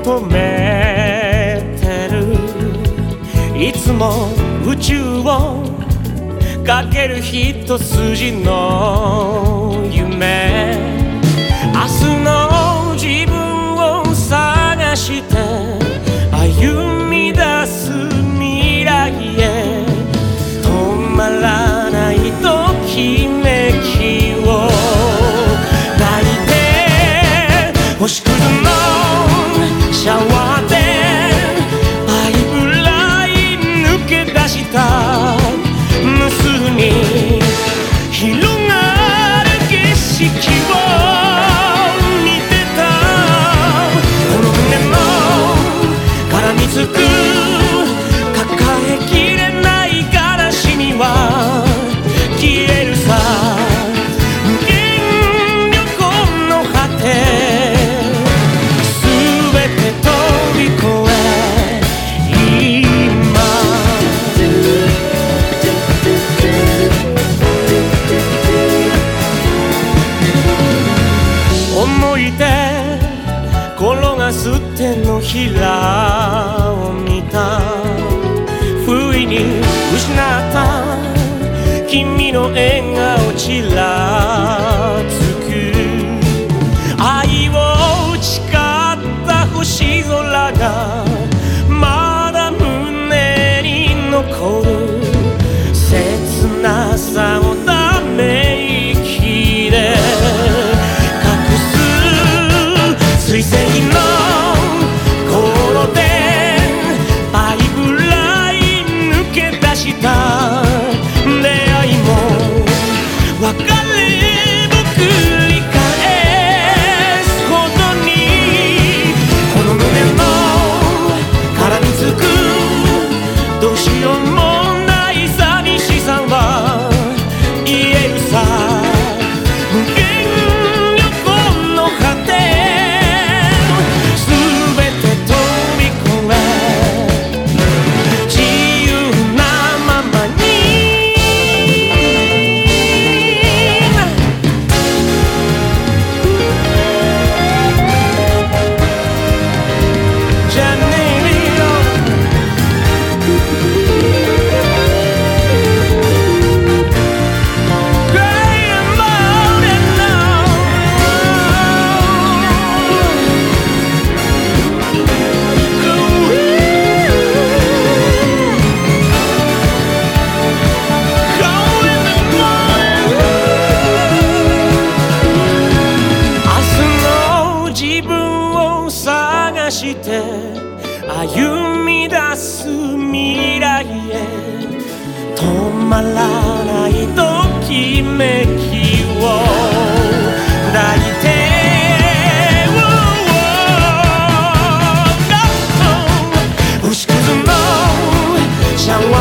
求めてるいつも宇宙をかける一筋の夢明日の自分を探して歩み出す未来へ止まらないときめきを抱いて星屑のシャワーでパイプライン抜け出した無数に広がる景色を見てたこの胸の絡みつく抱えきれない悲しみは消えるさ無限旅行の果て全て飛び越え今思い出転がす手のひらを見た不意に失った君の笑顔ちらつく愛を誓った星空がまだ胸に残る切なさをため息で水星の頃でパイプライン抜け出した出会いも別れも繰り返すほどにこの胸の絡みつくどうしようもない寂しさは言えるさ無限旅行の果てして歩み出す未来へ止まらないときめきを抱いて星屑のシャワー